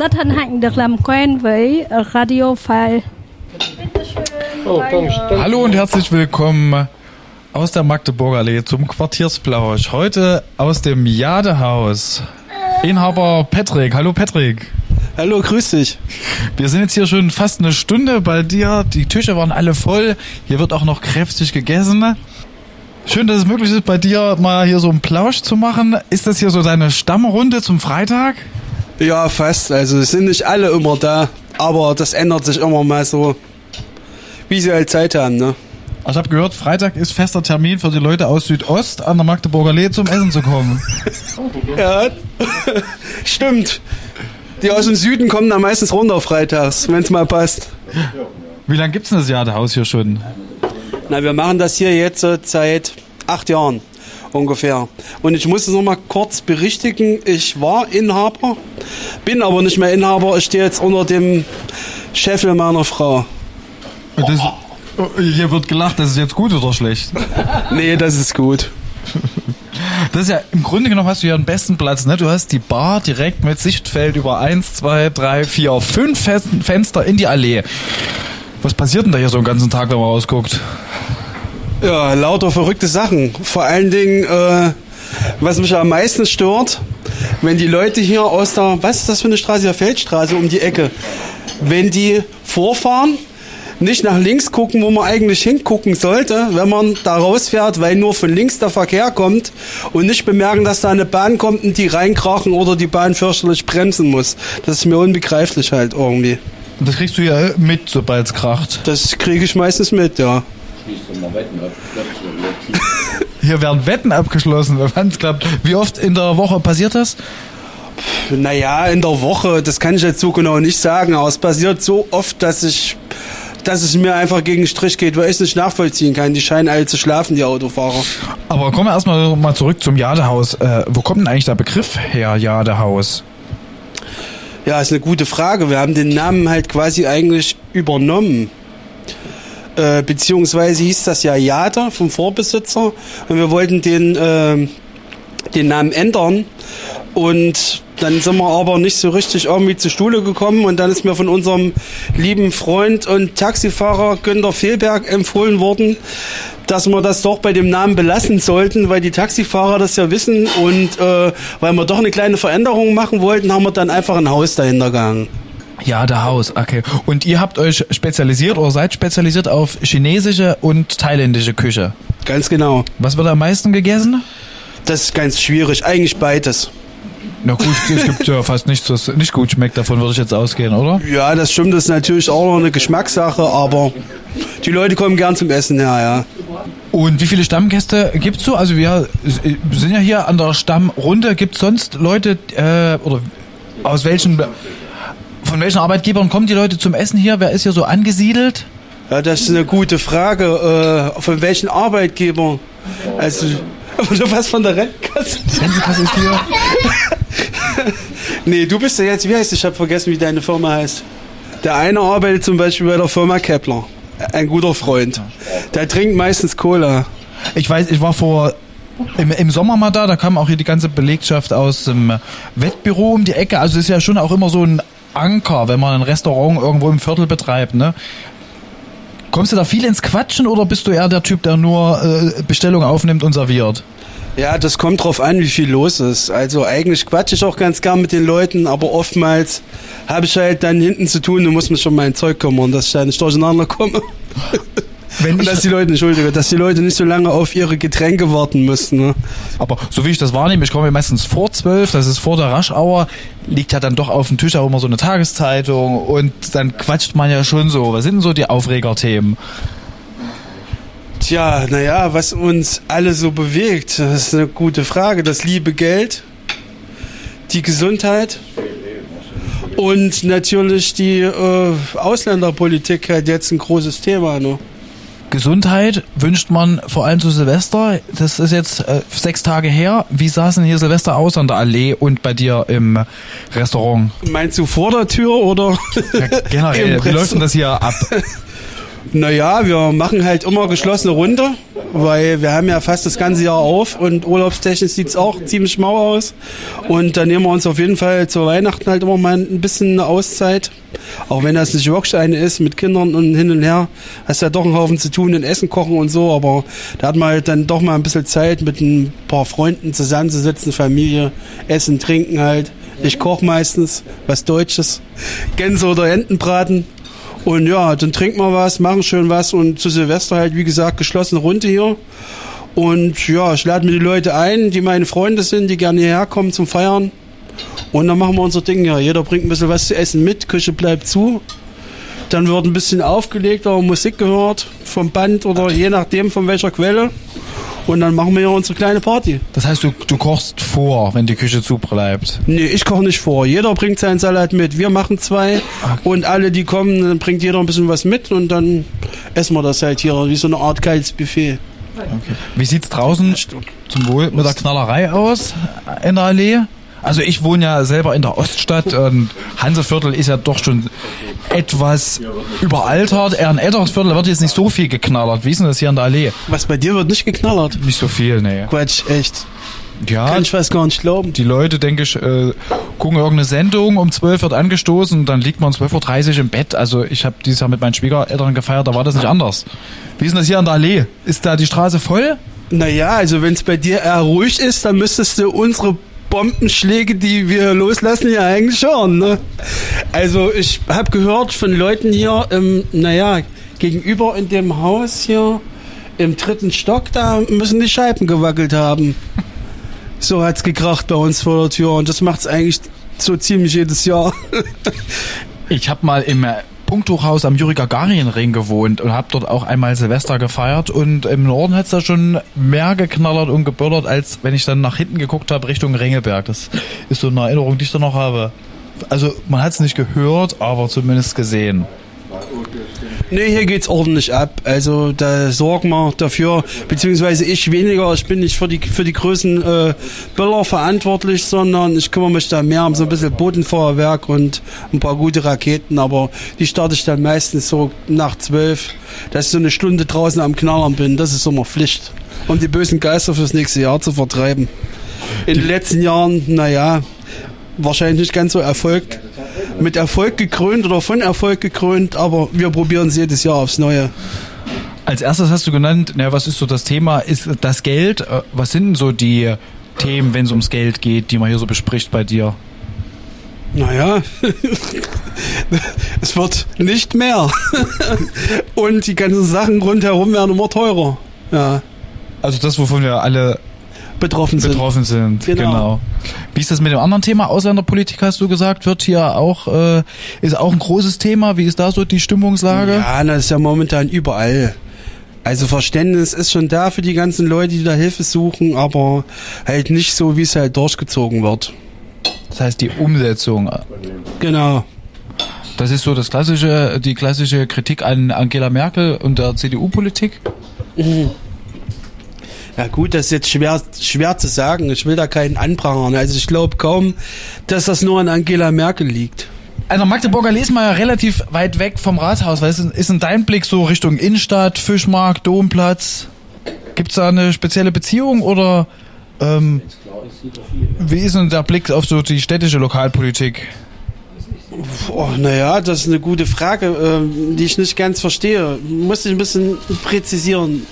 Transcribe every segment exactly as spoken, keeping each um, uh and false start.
Rất hân hạnh được làm quen với Radio File. Hallo und herzlich willkommen aus der Magdeburger Allee zum Quartiersplausch. Heute aus dem Jadehaus. Inhaber Patrick. Hallo Patrick. Hallo, grüß dich. Wir sind jetzt hier schon fast eine Stunde bei dir. Die Tische waren alle voll. Hier wird auch noch kräftig gegessen. Schön, dass es möglich ist, bei dir mal hier so einen Plausch zu machen. Ist das hier so deine Stammrunde zum Freitag? Ja, fast. Also es sind nicht alle immer da, aber das ändert sich immer mal so, wie sie halt Zeit haben, ne? Ich habe gehört, Freitag ist fester Termin für die Leute aus Südost an der Magdeburger Allee zum Essen zu kommen. Ja, stimmt. Die aus dem Süden kommen dann meistens runter freitags, wenn es mal passt. Wie lange gibt's denn das Jadehaus hier schon? Na, wir machen das hier jetzt seit acht Jahren ungefähr. Und ich muss es noch mal kurz berichtigen, ich war Inhaber, bin aber nicht mehr Inhaber, ich stehe jetzt unter dem Scheffel meiner Frau. Das, hier wird gelacht, das ist jetzt gut oder schlecht? Nee, das ist gut. Das ist ja, im Grunde genommen hast du ja den besten Platz, ne? Du hast die Bar direkt mit Sichtfeld über eins, zwei, drei, vier, fünf Fenster in die Allee. Was passiert denn da hier so einen ganzen Tag, wenn man rausguckt? Ja, lauter verrückte Sachen. Vor allen Dingen, äh, was mich am meisten stört, wenn die Leute hier aus der, was ist das für eine Straße, der Feldstraße um die Ecke, wenn die vorfahren, nicht nach links gucken, wo man eigentlich hingucken sollte, wenn man da rausfährt, weil nur von links der Verkehr kommt und nicht bemerken, dass da eine Bahn kommt und die reinkrachen oder die Bahn fürchterlich bremsen muss. Das ist mir unbegreiflich halt irgendwie. Und das kriegst du ja mit, sobald es kracht. Das kriege ich meistens mit, ja. Hier werden Wetten abgeschlossen, wenn es klappt. Wie oft in der Woche passiert das? Naja, in der Woche, das kann ich jetzt so genau nicht sagen, aber es passiert so oft, dass ich, dass es mir einfach gegen den Strich geht, weil ich es nicht nachvollziehen kann. Die scheinen alle zu schlafen, die Autofahrer. Aber kommen wir erstmal mal zurück zum Jadehaus. Äh, wo kommt denn eigentlich der Begriff her, Jadehaus? Ja, ist eine gute Frage. Wir haben den Namen halt quasi eigentlich übernommen. Äh, beziehungsweise hieß das ja Jade vom Vorbesitzer und wir wollten den, äh, den Namen ändern und dann sind wir aber nicht so richtig irgendwie zur Schule gekommen und dann ist mir von unserem lieben Freund und Taxifahrer Günter Fehlberg empfohlen worden, dass wir das doch bei dem Namen belassen sollten, weil die Taxifahrer das ja wissen und äh, weil wir doch eine kleine Veränderung machen wollten, haben wir dann einfach ein Haus dahinter gehangen. Jadehaus, okay. Und ihr habt euch spezialisiert oder seid spezialisiert auf chinesische und thailändische Küche? Ganz genau. Was wird am meisten gegessen? Das ist ganz schwierig, eigentlich beides. Na gut, es gibt ja fast nichts, was nicht gut schmeckt, davon würde ich jetzt ausgehen, oder? Ja, das stimmt, das ist natürlich auch noch eine Geschmackssache, aber die Leute kommen gern zum Essen her, ja. Und wie viele Stammgäste gibt's so? Also wir sind ja hier an der Stammrunde. Gibt's sonst Leute, äh, oder aus welchen, von welchen Arbeitgebern kommen die Leute zum Essen hier? Wer ist hier so angesiedelt? Ja, das ist eine gute Frage. Äh, von welchen Arbeitgebern? Also, oder was von der Rentenkasse? Die Rentenkasse ist hier. Nee, du bist ja jetzt, wie heißt ich habe vergessen, wie deine Firma heißt. Der eine arbeitet zum Beispiel bei der Firma Kepler. Ein guter Freund. Der trinkt meistens Cola. Ich weiß, ich war vor im, im Sommer mal da, da kam auch hier die ganze Belegschaft aus dem Wettbüro um die Ecke. Also es ist ja schon auch immer so ein Anker, wenn man ein Restaurant irgendwo im Viertel betreibt, ne? Kommst du da viel ins Quatschen oder bist du eher der Typ, der nur äh, Bestellungen aufnimmt und serviert? Ja, das kommt drauf an, wie viel los ist. Also eigentlich quatsche ich auch ganz gern mit den Leuten, aber oftmals habe ich halt dann hinten zu tun und muss mich um mein Zeug kümmern, dass ich da nicht durcheinander komme. Wenn und dass die Leute, Entschuldige, dass die Leute nicht so lange auf ihre Getränke warten müssen. Ne? Aber so wie ich das wahrnehme, ich komme meistens vor zwölf, das ist vor der Rush-Hour, liegt ja dann doch auf dem Tisch auch immer so eine Tageszeitung und dann quatscht man ja schon so. Was sind denn so die Aufregerthemen? Tja, naja, was uns alle so bewegt, das ist eine gute Frage. Das liebe Geld, die Gesundheit und natürlich die äh, Ausländerpolitik hat jetzt ein großes Thema. Ne? Gesundheit wünscht man vor allem zu Silvester. Das ist jetzt äh, sechs Tage her. Wie sah es denn hier Silvester aus an der Allee und bei dir im Restaurant? Meinst du vor der Tür oder? Ja, generell, wie läuft denn das hier ab? Naja, wir machen halt immer geschlossene Runde, weil wir haben ja fast das ganze Jahr auf und urlaubstechnisch sieht es auch ziemlich mau aus. Und dann nehmen wir uns auf jeden Fall zu Weihnachten halt immer mal ein bisschen eine Auszeit. Auch wenn das nicht wirklich eine ist, mit Kindern und hin und her, hast ja doch einen Haufen zu tun, in Essen kochen und so, aber da hat man halt dann doch mal ein bisschen Zeit, mit ein paar Freunden zusammenzusitzen, Familie, essen, trinken halt. Ich koche meistens was Deutsches, Gänse oder Entenbraten. Und ja, dann trinken wir was, machen schön was und zu Silvester halt, wie gesagt, geschlossene Runde hier. Und ja, ich lade mir die Leute ein, die meine Freunde sind, die gerne hierher kommen zum Feiern. Und dann machen wir unser Ding hier. Jeder bringt ein bisschen was zu essen mit, Küche bleibt zu. Dann wird ein bisschen aufgelegt oder Musik gehört vom Band oder je nachdem von welcher Quelle. Und dann machen wir hier unsere kleine Party. Das heißt, du, du kochst vor, wenn die Küche zu bleibt? Nee, ich koche nicht vor. Jeder bringt seinen Salat mit. Wir machen zwei okay. Und alle, die kommen, dann bringt jeder ein bisschen was mit und dann essen wir das halt hier, wie so eine Art kaltes Buffet. Okay. Wie sieht's draußen zum Wohl mit der Knallerei aus in der Allee? Also ich wohne ja selber in der Oststadt und Hanseviertel ist ja doch schon etwas überaltert. Eher ein älteres Viertel, da wird jetzt nicht so viel geknallert. Wie ist denn das hier in der Allee? Was, bei dir wird nicht geknallert? Nicht so viel, nee. Quatsch, echt. Ja, kann ich fast gar nicht glauben. Die Leute, denke ich, äh, gucken irgendeine Sendung, um zwölf wird angestoßen und dann liegt man um zwölf Uhr dreißig im Bett. Also ich habe dieses Jahr mit meinen Schwiegereltern gefeiert, da war das nicht anders. Wie ist denn das hier an der Allee? Ist da die Straße voll? Naja, also wenn es bei dir eher ruhig ist, dann müsstest du unsere Bombenschläge, die wir loslassen, ja eigentlich hören. Ne? Also ich habe gehört von Leuten hier, ähm, naja, gegenüber in dem Haus hier im dritten Stock, da müssen die Scheiben gewackelt haben. So hat's gekracht bei uns vor der Tür und das macht's eigentlich so ziemlich jedes Jahr. Ich habe mal im Punktuchhaus am Juri-Gagarin-Ring gewohnt und habe dort auch einmal Silvester gefeiert und im Norden hat's da schon mehr geknallert und geböllert, als wenn ich dann nach hinten geguckt habe Richtung Ringelberg. Das ist so eine Erinnerung, die ich da noch habe. Also man hat's nicht gehört, aber zumindest gesehen. Nee, hier geht's ordentlich ab. Also da sorgen wir dafür, beziehungsweise ich weniger. Ich bin nicht für die für die größten äh, Böller verantwortlich, sondern ich kümmere mich da mehr um so ein bisschen Bodenfeuerwerk und ein paar gute Raketen. Aber die starte ich dann meistens so nach zwölf, dass ich so eine Stunde draußen am Knallern bin. Das ist immer Pflicht, um die bösen Geister fürs nächste Jahr zu vertreiben. In den letzten Jahren, naja, wahrscheinlich nicht ganz so erfolgt. Mit Erfolg gekrönt oder von Erfolg gekrönt, aber wir probieren es jedes Jahr aufs Neue. Als erstes hast du genannt, na, was ist so das Thema, ist das Geld. Was sind denn so die Themen, wenn es ums Geld geht, die man hier so bespricht bei dir? Naja, es wird nicht mehr. Und die ganzen Sachen rundherum werden immer teurer. Ja. Also das, wovon wir alle betroffen sind. Betroffen sind, genau. genau. Wie ist das mit dem anderen Thema? Ausländerpolitik, hast du gesagt, wird hier auch, äh, ist auch ein großes Thema. Wie ist da so die Stimmungslage? Ja, das ist ja momentan überall. Also Verständnis ist schon da für die ganzen Leute, die da Hilfe suchen, aber halt nicht so, wie es halt durchgezogen wird. Das heißt, die Umsetzung. Genau. Das ist so das klassische, die klassische Kritik an Angela Merkel und der C D U-Politik? Mhm. Ja gut, das ist jetzt schwer, schwer zu sagen. Ich will da keinen anprangern. Also ich glaube kaum, dass das nur an Angela Merkel liegt. Also Magdeburger Allee ist mal ja relativ weit weg vom Rathaus. Was ist in dein Blick so Richtung Innenstadt, Fischmarkt, Domplatz? Gibt's da eine spezielle Beziehung oder ähm, wie ist denn der Blick auf so die städtische Lokalpolitik? Oh, naja, das ist eine gute Frage, äh, die ich nicht ganz verstehe. Muss ich ein bisschen präzisieren.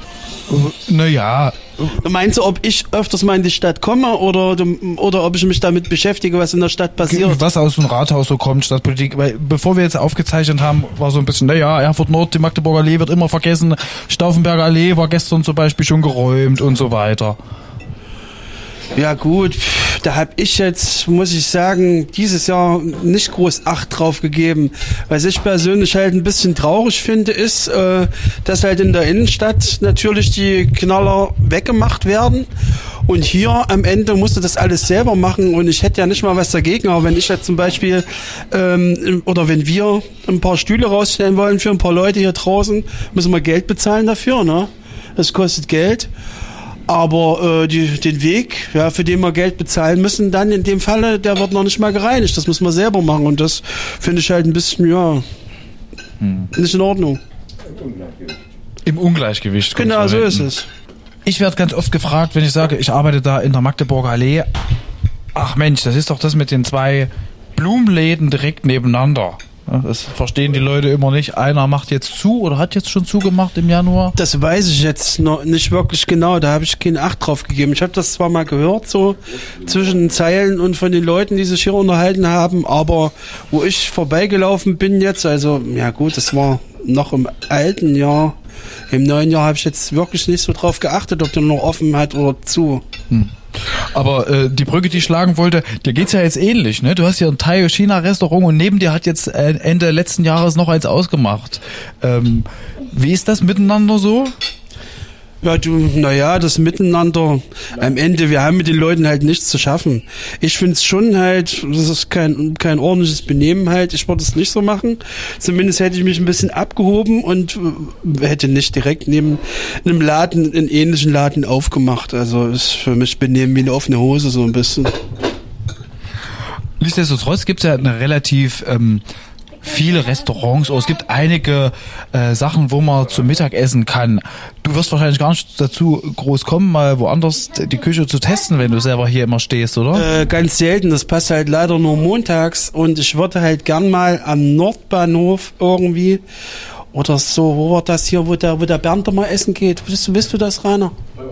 Naja. Meinst du, ob ich öfters mal in die Stadt komme oder, oder ob ich mich damit beschäftige, was in der Stadt passiert? Was aus dem Rathaus so kommt, Stadtpolitik. Weil bevor wir jetzt aufgezeichnet haben, war so ein bisschen, naja, Erfurt Nord, die Magdeburger Allee wird immer vergessen. Stauffenberger Allee war gestern zum Beispiel schon geräumt und so weiter. Ja gut, da habe ich jetzt, muss ich sagen, dieses Jahr nicht groß Acht drauf gegeben. Was ich persönlich halt ein bisschen traurig finde, ist, äh, dass halt in der Innenstadt natürlich die Knaller weggemacht werden. Und hier am Ende musst du das alles selber machen und ich hätte ja nicht mal was dagegen, aber wenn ich jetzt zum Beispiel ähm, oder wenn wir ein paar Stühle rausstellen wollen für ein paar Leute hier draußen, müssen wir Geld bezahlen dafür, ne? Das kostet Geld. Aber äh, die, den Weg, ja, für den wir Geld bezahlen müssen, dann in dem Falle, der wird noch nicht mal gereinigt. Das müssen wir selber machen und das finde ich halt ein bisschen, ja, hm. nicht in Ordnung. Im Ungleichgewicht. Genau, so ist es. Ich werde ganz oft gefragt, wenn ich sage, ich arbeite da in der Magdeburger Allee. Ach Mensch, das ist doch das mit den zwei Blumenläden direkt nebeneinander. Das verstehen die Leute immer nicht. Einer macht jetzt zu oder hat jetzt schon zugemacht im Januar. Das weiß ich jetzt noch nicht wirklich genau. Da habe ich keine Acht drauf gegeben. Ich habe das zwar mal gehört, so zwischen den Zeilen und von den Leuten, die sich hier unterhalten haben, aber wo ich vorbeigelaufen bin jetzt, also ja gut, das war noch im alten Jahr. Im neuen Jahr habe ich jetzt wirklich nicht so drauf geachtet, ob der noch offen hat oder zu. Hm. Aber äh, die Brücke, die ich schlagen wollte, dir geht's ja jetzt ähnlich, ne? Du hast ja ein Thai-China-Restaurant und neben dir hat jetzt äh, Ende letzten Jahres noch eins ausgemacht. Ähm, wie ist das miteinander so? Ja, du, naja, das Miteinander, am Ende, wir haben mit den Leuten halt nichts zu schaffen. Ich find's schon halt, das ist kein, kein ordentliches Benehmen halt, ich würde es nicht so machen. Zumindest hätte ich mich ein bisschen abgehoben und hätte nicht direkt neben einem Laden, einen ähnlichen Laden aufgemacht. Also ist für mich Benehmen wie eine offene Hose so ein bisschen. Nichtsdestotrotz gibt's ja eine relativ ähm, viele Restaurants, oder es gibt einige äh, Sachen, wo man zum Mittag essen kann. Du wirst wahrscheinlich gar nicht dazu groß kommen, mal woanders die Küche zu testen, wenn du selber hier immer stehst, oder? Äh, ganz selten, das passt halt leider nur montags und ich würde halt gern mal am Nordbahnhof irgendwie oder so, wo war das hier, wo der, wo der Bernd mal essen geht. Willst du, willst du das, Rainer?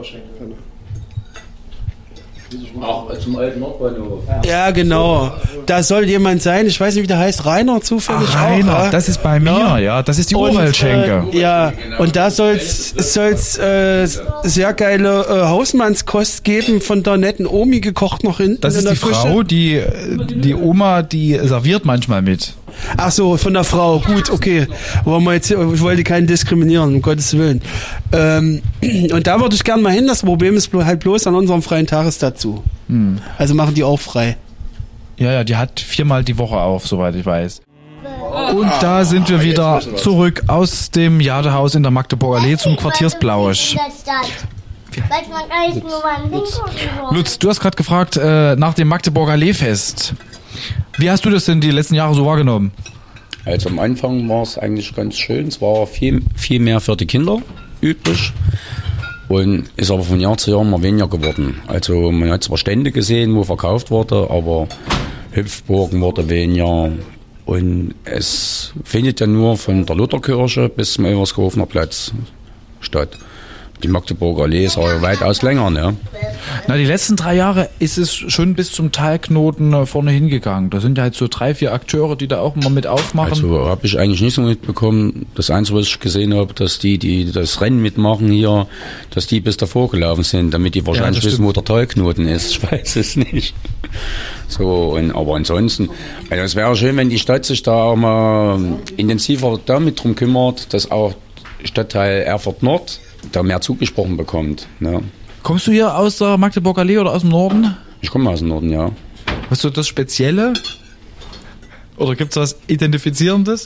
Ach, zum alten Nordbahnhof. Ja, genau. Da soll jemand sein, ich weiß nicht, wie der heißt, Rainer zufällig Ach, Rainer, auch. Ja? Das ist bei mir, ja, ja das ist die Urwaldschenke. Äh, ja, und da soll's soll's äh, sehr geile äh, Hausmannskost geben, von der netten Omi gekocht noch hinten. Das in ist der die Küche. Frau, die die Oma, die serviert manchmal mit. Ach so, von der Frau. Gut, okay. Wollen wir jetzt, ich wollte keinen diskriminieren, um Gottes Willen. Ähm, und da würde ich gerne mal hin. Das Problem ist halt bloß an unserem freien Tag dazu. Hm. Also machen die auch frei. Ja, ja, die hat viermal die Woche auf, soweit ich weiß. Und da sind wir wieder zurück aus dem Jadehaus in der Magdeburger Allee zum Quartiersblausch. Lutz, du hast gerade gefragt äh, nach dem Magdeburger Alleefest. Wie hast du das denn die letzten Jahre so wahrgenommen? Also am Anfang war es eigentlich ganz schön. Es war viel, viel mehr für die Kinder üblich und ist aber von Jahr zu Jahr immer weniger geworden. Also man hat zwar Stände gesehen, wo verkauft wurde, aber Hüpfburgen wurde weniger. Und es findet ja nur von der Lutherkirche bis zum Everskofener Platz statt. Die Magdeburger Allee ist aber weitaus länger, ne? Na, die letzten drei Jahre ist es schon bis zum Talknoten vorne hingegangen. Da sind ja jetzt so drei, vier Akteure, die da auch mal mit aufmachen. Also habe ich eigentlich nicht so mitbekommen. Das Einzige, was ich gesehen habe, dass die, die das Rennen mitmachen hier, dass die bis davor gelaufen sind, damit die wahrscheinlich ja, wissen, wo der Talknoten ist. Ich weiß es nicht. So, und, aber ansonsten, also es wäre schön, wenn die Stadt sich da auch mal intensiver damit drum kümmert, dass auch Stadtteil Erfurt Nord da mehr zugesprochen bekommt. Ne? Kommst du hier aus der Magdeburger Allee oder aus dem Norden? Ich komme aus dem Norden, ja. Was ist so das Spezielle? Oder gibt es was Identifizierendes?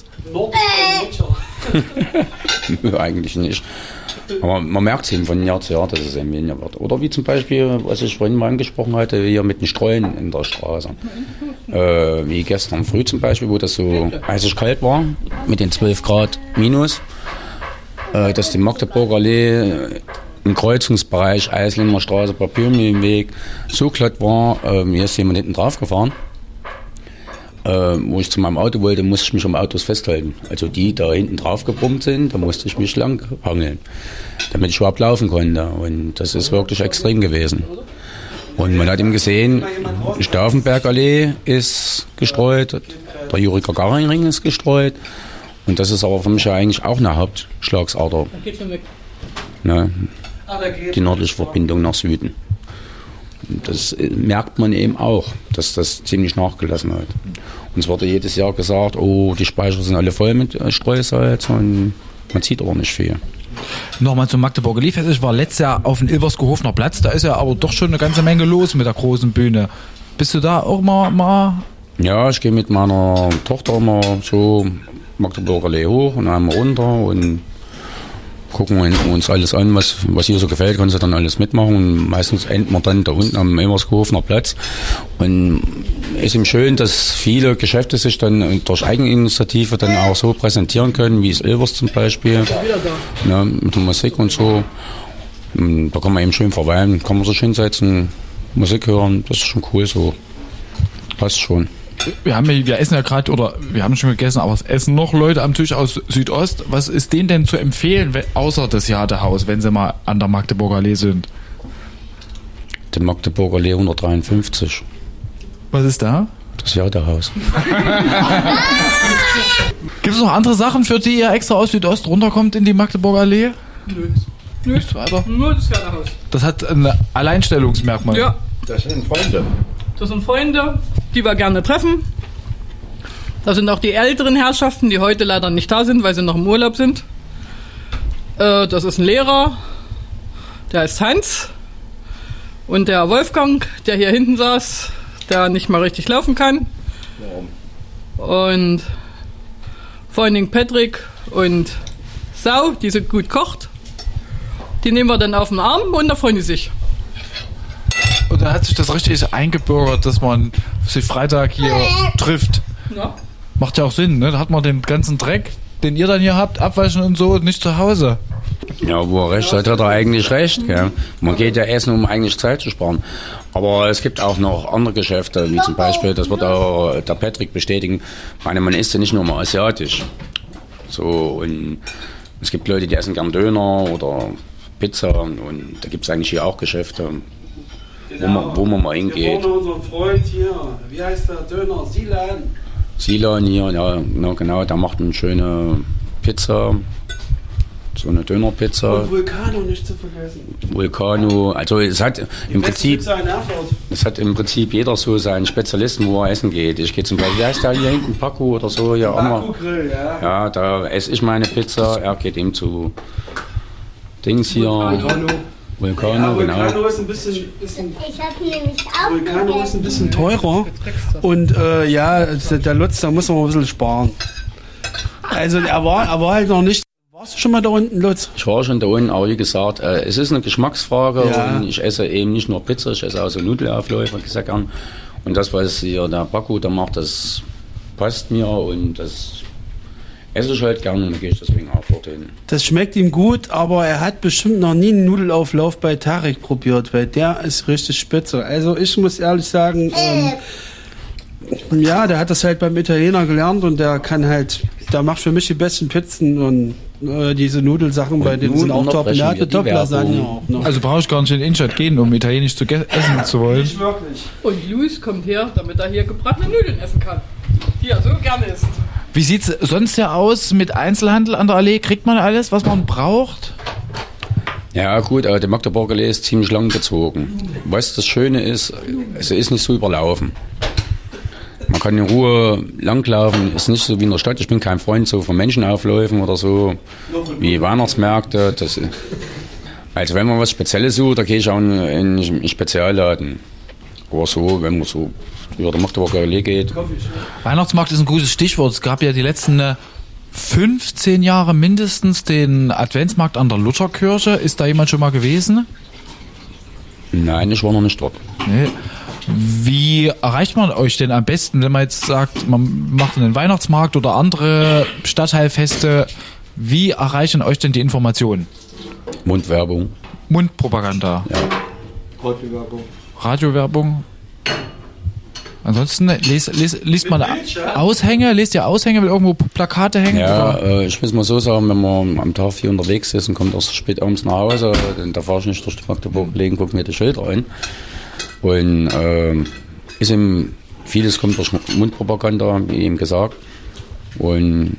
Nö, eigentlich nicht. Aber man merkt es eben von Jahr zu Jahr, dass es eben weniger wird. Oder wie zum Beispiel, was ich vorhin mal angesprochen hatte, hier mit den Streuen in der Straße. Äh, wie gestern früh zum Beispiel, wo das so eisig kalt war, mit den zwölf Grad minus. Dass die Magdeburger Allee im Kreuzungsbereich Eislinger Straße, Papiermühlenweg so glatt war, äh, mir ist jemand hinten drauf gefahren. Äh, wo ich zu meinem Auto wollte, musste ich mich am Autos festhalten. Also die da hinten drauf gebrummt sind, da musste ich mich lang hangeln, damit ich überhaupt laufen konnte. Und das ist wirklich extrem gewesen. Und man hat eben gesehen, die Stauffenberg-Allee ist gestreut, der Juri-Gagarin-Ring ist gestreut. Und das ist aber für mich ja eigentlich auch eine Hauptschlagsader. Ne? Die nördliche Verbindung nach Süden. Und das merkt man eben auch, dass das ziemlich nachgelassen hat. Uns wurde jedes Jahr gesagt, oh, die Speicher sind alle voll mit Streusalz und man sieht aber nicht viel. Nochmal zum Magdeburger Alleefest. Ich war letztes Jahr auf dem Ilverskehofener Platz, da ist ja aber doch schon eine ganze Menge los mit der großen Bühne. Bist du da auch mal? mal? Ja, ich gehe mit meiner Tochter mal so Magdeburger Allee hoch und einmal runter und gucken uns alles an, was, was ihr so gefällt, können sie dann alles mitmachen. Und meistens enden wir dann da unten am Emershofener Platz. Und es ist ihm schön, dass viele Geschäfte sich dann durch Eigeninitiative dann auch so präsentieren können, wie es Ilvers zum Beispiel, ja, mit der Musik und so. Und da kann man eben schön verweilen, kann man sich hinsetzen, Musik hören, das ist schon cool so. Passt schon. Wir haben ja, wir essen ja gerade, oder wir haben schon gegessen, aber es essen noch Leute am Tisch aus Südost. Was ist denen denn zu empfehlen, außer das Jadehaus, wenn sie mal an der Magdeburger Allee sind? Die Magdeburger Allee hundertdreiundfünfzig. Was ist da? Das Jadehaus. Gibt es noch andere Sachen, für die ihr extra aus Südost runterkommt in die Magdeburger Allee? Nö. Nichts weiter? Nur das Jadehaus. Das hat ein Alleinstellungsmerkmal. Ja. Das sind Freunde. Das sind Freunde, die wir gerne treffen. Das sind auch die älteren Herrschaften, die heute leider nicht da sind, weil sie noch im Urlaub sind. Äh, das ist ein Lehrer, der heißt Hans. Und der Wolfgang, der hier hinten saß, der nicht mal richtig laufen kann. Warum? Und vor allen Dingen Patrick und Sau, die so gut kocht. Die nehmen wir dann auf den Arm und da freuen die sich. Und dann hat sich das richtig eingebürgert, dass man sich Freitag hier trifft. Ja. Macht ja auch Sinn, ne? Da hat man den ganzen Dreck, den ihr dann hier habt, abwaschen und so, nicht zu Hause. Ja, wo er recht hat, hat er eigentlich recht. Gell? Man geht ja essen, um eigentlich Zeit zu sparen. Aber es gibt auch noch andere Geschäfte, wie zum Beispiel, das wird auch der Patrick bestätigen, ich meine, man isst ja nicht nur mal asiatisch. So, und es gibt Leute, die essen gern Döner oder Pizza, und da gibt es eigentlich hier auch Geschäfte. Wo man, wo man mal hingeht. Hier vorne unseren Freund hier, wie heißt der Döner? Silan? Silan hier, ja, genau, der macht eine schöne Pizza, so eine Dönerpizza. Und Vulcano nicht zu vergessen. Vulcano, also es hat im Prinzip, Erfurt. es hat im Prinzip jeder so seinen Spezialisten, wo er essen geht. Ich gehe zum Beispiel, wie heißt der hier hinten, Paco oder so, ja, Paco Grill, ja. Ja, da esse ich meine Pizza, er geht eben zu Dings hier. Vulcano. Vulcano, ja, genau. Vulcano ist ein bisschen, ist ein, Ich habe nämlich auch Vulcano ist ein bisschen teurer. Und äh, ja, der Lutz, da muss man ein bisschen sparen. Also er war, er war halt noch nicht. Warst du schon mal da unten, Lutz? Ich war schon da unten, aber wie gesagt, äh, es ist eine Geschmacksfrage, Ja. und ich esse eben nicht nur Pizza, ich esse auch so Nudelaufläufe sehr gern. Und das, was hier der Paco da macht, das passt mir, und das esse ich halt gerne, und dann gehe ich deswegen auch dorthin. Das schmeckt ihm gut, aber er hat bestimmt noch nie einen Nudelauflauf bei Tarek probiert, weil der ist richtig spitze. Also ich muss ehrlich sagen, ähm, ja, der hat das halt beim Italiener gelernt, und der kann halt, der macht für mich die besten Pizzen, und äh, diese Nudelsachen, bei denen sind auch top. Der hat eine Top-Lasagne auch noch. Also brauche ich gar nicht in die Innenstadt gehen, um italienisch zu ge- essen zu wollen. Nicht wirklich. Und Luis kommt her, damit er hier gebratene Nudeln essen kann. Die er so gerne isst. Wie sieht's sonst ja aus mit Einzelhandel an der Allee? Kriegt man alles, was man braucht? Ja gut, aber die Magdeburger Allee ist ziemlich lang gezogen. Was das Schöne ist, es ist nicht so überlaufen. Man kann in Ruhe langlaufen, ist nicht so wie in der Stadt. Ich bin kein Freund so von Menschenaufläufen oder so, wie Weihnachtsmärkte. Das, also wenn man was Spezielles sucht, da gehe ich auch in einen Spezialladen. Aber so, wenn man so über die Magdeburger Allee geht. Weihnachtsmarkt ist ein gutes Stichwort. Es gab ja die letzten äh, fünfzehn Jahre mindestens den Adventsmarkt an der Lutherkirche. Ist da jemand schon mal gewesen? Nein, ich war noch nicht dort. Nee. Wie erreicht man euch denn am besten, wenn man jetzt sagt, man macht einen Weihnachtsmarkt oder andere Stadtteilfeste? Wie erreichen euch denn die Informationen? Mundwerbung. Mundpropaganda. Ja. Radiowerbung. Radiowerbung. Ansonsten liest, liest, liest man Aushänge, lest ihr Aushänge, will irgendwo Plakate hängen? Ja, oder? äh, ich muss mal so sagen, wenn man am Tag hier unterwegs ist und kommt erst spät abends nach Hause, dann da fahre ich nicht durch die Magdeburger Allee und gucke mir die Schilder an. Und äh, ist eben, vieles kommt durch Mundpropaganda, wie eben gesagt. Und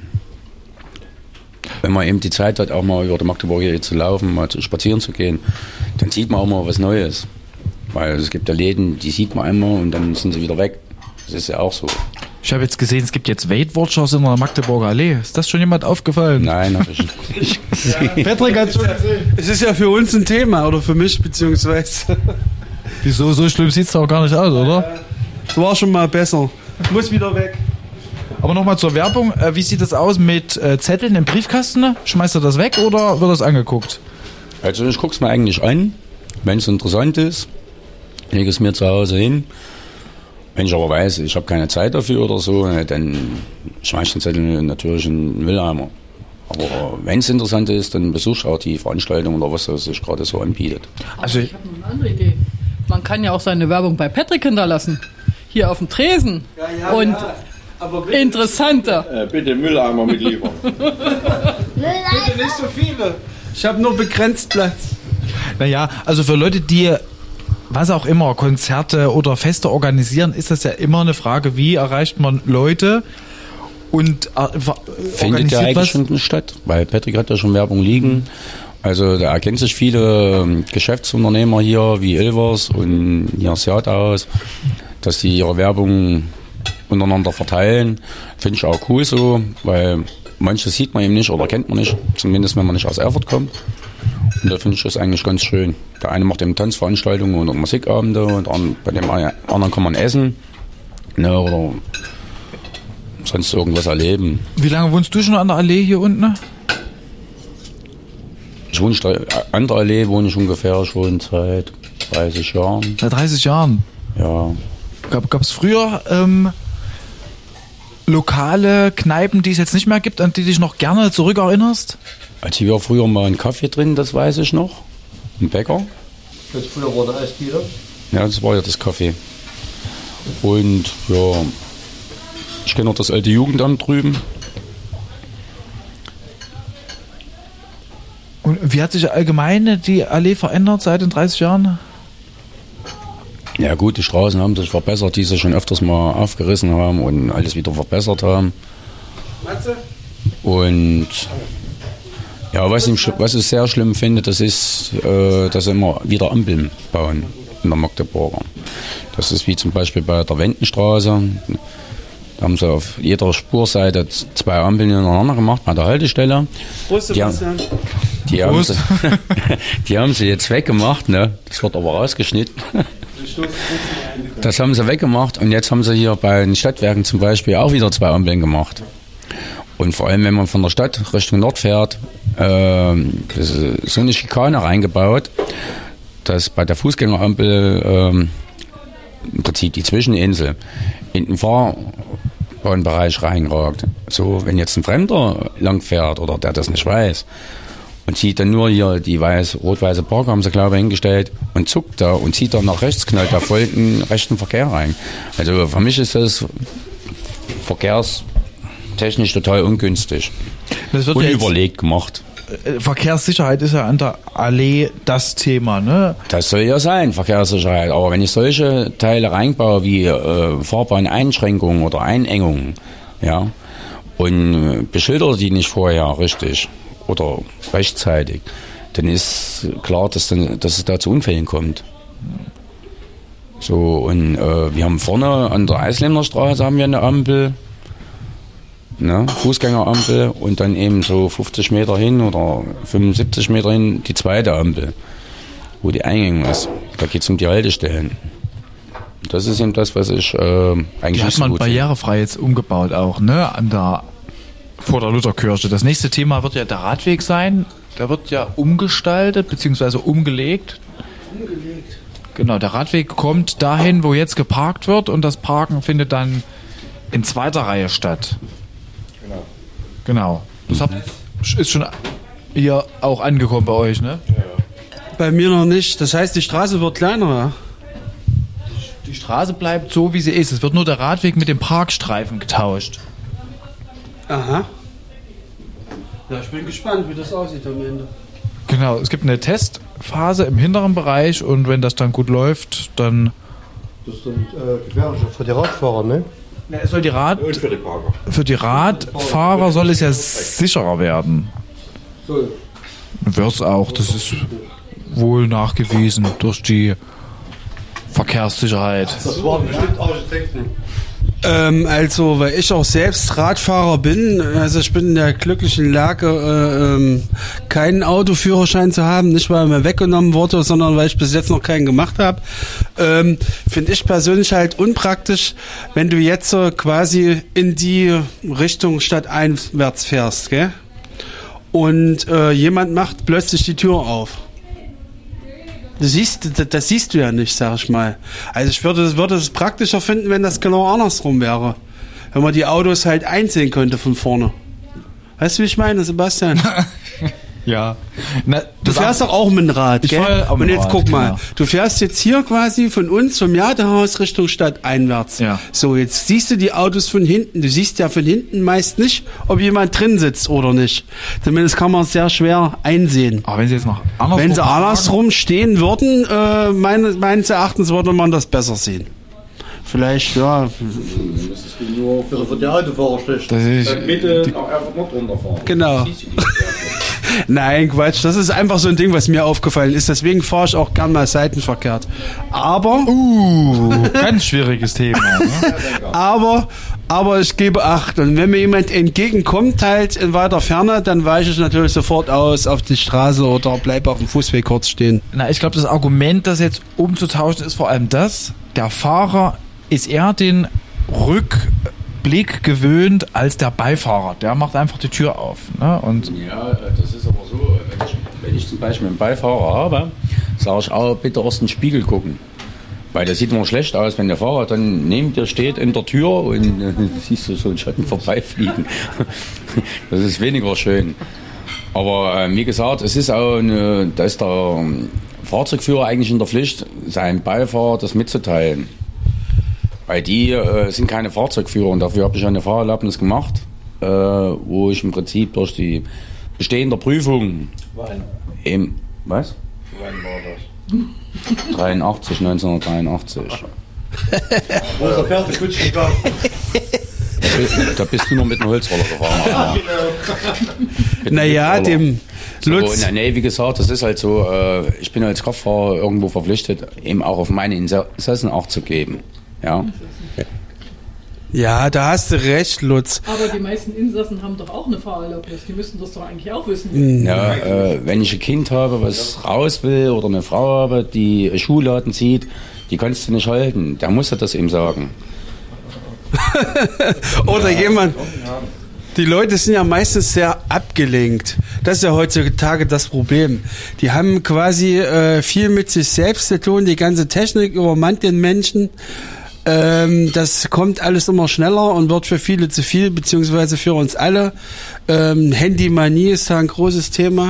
wenn man eben die Zeit hat, auch mal über die Magdeburger Allee zu laufen, mal zu spazieren zu gehen, dann sieht man auch mal was Neues. Weil es gibt ja Läden, die sieht man einmal und dann sind sie wieder weg. Das ist ja auch so. Ich habe jetzt gesehen, es gibt jetzt Weight Watchers in der Magdeburger Allee. Ist das schon jemand aufgefallen? Nein, habe ich nicht. Patrick hat schon gesehen. Es ist ja für uns ein Thema, oder für mich, beziehungsweise. Wieso? So schlimm sieht es doch gar nicht aus, oder? Es war schon mal besser. Muss wieder weg. Aber nochmal zur Werbung. Äh, wie sieht das aus mit äh, Zetteln im Briefkasten? Schmeißt du das weg oder wird das angeguckt? Also ich gucke es mir eigentlich an, wenn es interessant ist, lege es mir zu Hause hin. Wenn ich aber weiß, ich habe keine Zeit dafür oder so, dann schmeiße ich den Zettel natürlich in den Mülleimer. Aber wenn es interessant ist, dann besuche ich auch die Veranstaltung oder was das sich gerade so anbietet. Also ich habe noch eine andere Idee. Man kann ja auch seine Werbung bei Patrick hinterlassen. Hier auf dem Tresen. Ja, ja, und ja. Aber bitte, interessanter. Äh, bitte Mülleimer mitliefern. bitte nicht so viele. Ich habe nur begrenzt Platz. Naja, also für Leute, die was auch immer, Konzerte oder Feste organisieren, ist das ja immer eine Frage, wie erreicht man Leute und äh, Findet ja eigentlich was? schon statt, weil Patrick hat ja schon Werbung liegen. Also da erkennen sich viele ähm, Geschäftsunternehmer hier wie Ilvers und hier Seat aus, dass die ihre Werbung untereinander verteilen. Finde ich auch cool so, weil manches sieht man eben nicht oder kennt man nicht, zumindest wenn man nicht aus Erfurt kommt. Und da finde ich das eigentlich ganz schön. Der eine macht eben Tanzveranstaltungen oder Musikabende und bei dem anderen kann man essen, ne, oder sonst irgendwas erleben. Wie lange wohnst du schon an der Allee hier unten? Ich wohne an der Allee, wohne ich ungefähr schon seit dreißig Jahren. Seit dreißig Jahren? Ja. Gab es früher ähm, lokale Kneipen, die es jetzt nicht mehr gibt, an die dich noch gerne zurückerinnerst? Also hier war früher mal ein Kaffee drin, das weiß ich noch. Ein Bäcker. Das früher war der Eisbier. Ja, das war ja das Kaffee. Und ja, ich kenne noch das alte Jugendamt drüben. Und wie hat sich allgemein die Allee verändert seit den dreißig Jahren? Ja gut, die Straßen haben sich verbessert, die sie schon öfters mal aufgerissen haben und alles wieder verbessert haben. Und ja, was ich, was ich sehr schlimm finde, das ist, äh, dass sie immer wieder Ampeln bauen in der Magdeburger. Das ist wie zum Beispiel bei der Wendenstraße. Da haben sie auf jeder Spurseite zwei Ampeln ineinander gemacht bei der Haltestelle. Prost, Die haben, die, haben sie, die haben sie jetzt weggemacht, ne? Das wird aber rausgeschnitten. Das haben sie weggemacht und jetzt haben sie hier bei den Stadtwerken zum Beispiel auch wieder zwei Ampeln gemacht. Und vor allem, wenn man von der Stadt Richtung Nord fährt, äh, das ist so eine Schikane reingebaut, dass bei der Fußgängerampel äh, im Prinzip die Zwischeninsel in den Fahrbahnbereich reinragt. So, wenn jetzt ein Fremder langfährt oder der das nicht weiß und sieht dann nur hier die weiß, rot-weiße Park, haben sie glaube ich hingestellt, und zuckt da und zieht dann nach rechts, knallt da voll in den rechten Verkehr rein. Also für mich ist das verkehrstechnisch total ungünstig. Das wird Unüberlegt ja gemacht. Verkehrssicherheit ist ja an der Allee das Thema, ne? Das soll ja sein, Verkehrssicherheit. Aber wenn ich solche Teile reinbaue wie äh, Fahrbahneinschränkungen oder Einengungen, ja, und äh, beschilder die nicht vorher richtig oder rechtzeitig, dann ist klar, dass, dann, dass es da zu Unfällen kommt. So, und äh, wir haben vorne an der Eislänner Straße haben wir eine Ampel, ne, Fußgängerampel, und dann eben so fünfzig Meter hin oder fünfundsiebzig Meter hin die zweite Ampel, wo die Eingänge ist. Da geht es um die Haltestellen. Das ist eben das, was ich äh, eigentlich die hat nicht so man gut barrierefrei jetzt umgebaut auch, ne? An der, vor der Lutherkirche. Das nächste Thema wird ja der Radweg sein. Der wird ja umgestaltet bzw. umgelegt. Umgelegt. Genau, der Radweg kommt dahin, wo jetzt geparkt wird, und das Parken findet dann in zweiter Reihe statt. Genau. Genau. Das hab, ist schon hier auch angekommen bei euch, ne? Ja, ja. Bei mir noch nicht. Das heißt, die Straße wird kleiner, ja? Die Straße bleibt so, wie sie ist. Es wird nur der Radweg mit dem Parkstreifen getauscht. Aha. Ja, ich bin gespannt, wie das aussieht am Ende. Genau, es gibt eine Testphase im hinteren Bereich, und wenn das dann gut läuft, dann... Das ist dann äh, gefährlich für die Radfahrer, ne? Ja, es soll die Rad Und für die Parker. für die Radfahrer soll es ja sicherer werden. So. Wird es auch, das ist wohl nachgewiesen durch die Verkehrssicherheit. Das waren bestimmt Architekten. Ähm, also, weil ich auch selbst Radfahrer bin, also ich bin in der glücklichen Lage, äh, ähm, keinen Autoführerschein zu haben, nicht weil er mir weggenommen wurde, sondern weil ich bis jetzt noch keinen gemacht habe, ähm, finde ich persönlich halt unpraktisch, wenn du jetzt so quasi in die Richtung stadteinwärts fährst, gell? Und äh, jemand macht plötzlich die Tür auf. Du siehst, das, das siehst du ja nicht, sag ich mal. Also ich würde, würde es praktischer finden, wenn das genau andersrum wäre. Wenn man die Autos halt einsehen könnte von vorne. Weißt du, wie ich meine, Sebastian? Ja. Na, Du fährst doch auch mit dem Rad, Ich gell? fahr auch mit Und dem jetzt Rad, guck mal, genau. du fährst jetzt hier quasi von uns vom Jadehaus Richtung Stadt einwärts. Ja. So, jetzt siehst du die Autos von hinten. Du siehst ja von hinten meist nicht, ob jemand drin sitzt oder nicht. Zumindest kann man es sehr schwer einsehen. Aber wenn sie jetzt noch andersrum Wenn sie parken- andersrum stehen würden, äh, meine, meines Erachtens würde man das besser sehen. Vielleicht, ja, Nur für, für die Autofahrer schlecht. Das ist, Bitte einfach nicht runterfahren. genau. Nein, Quatsch. Das ist einfach so ein Ding, was mir aufgefallen ist. Deswegen fahre ich auch gern mal seitenverkehrt. Aber, uh, ganz schwieriges Thema. Ne? aber, aber ich gebe Acht. Und wenn mir jemand entgegenkommt, halt in weiter Ferne, dann weiche ich natürlich sofort aus auf die Straße oder bleib auf dem Fußweg kurz stehen. Na, ich glaube, das Argument, das jetzt umzutauschen, ist vor allem das, der Fahrer ist eher den Rückblick gewöhnt als der Beifahrer. Der macht einfach die Tür auf. Ne? Und Ja, das ist aber so, wenn ich, wenn ich zum Beispiel einen Beifahrer habe, sage ich auch, bitte erst in den Spiegel gucken. Weil das sieht immer schlecht aus, wenn der Fahrer dann neben dir steht in der Tür und äh, siehst du so einen Schatten vorbeifliegen. Das ist weniger schön. Aber äh, wie gesagt, es ist auch eine, da ist der ähm, Fahrzeugführer eigentlich in der Pflicht, seinem Beifahrer das mitzuteilen. Weil die äh, sind keine Fahrzeugführer und dafür habe ich eine Fahrerlaubnis gemacht, äh, wo ich im Prinzip durch die bestehende Prüfung Wann? im, was? Wann war das? dreiundachtzig, neunzehnhundertdreiundachtzig. Wo ist der fertig gut gegangen? Da bist du noch mit einem Holzroller gefahren. Mit einem Naja, Holzroller. dem So, Lutz. na, nee, wie gesagt, das ist halt so, äh, ich bin als Kraftfahrer irgendwo verpflichtet, eben auch auf meine Interessen Acht zu geben. Ja. Ja, da hast du recht, Lutz. Aber die meisten Insassen haben doch auch eine Fahrerlaubnis. Die müssten das doch eigentlich auch wissen. Ja, äh, wenn ich ein Kind habe, was raus will, oder eine Frau habe, die einen Schuhladen zieht, die kannst du nicht halten. Der muss ja das eben sagen. Oder jemand. Die Leute sind ja meistens sehr abgelenkt. Das ist ja heutzutage das Problem. Die haben quasi äh, viel mit sich selbst zu tun. Die ganze Technik übermannt den Menschen. Ähm, das kommt alles immer schneller und wird für viele zu viel, beziehungsweise für uns alle. Ähm, Handymanie ist da ein großes Thema.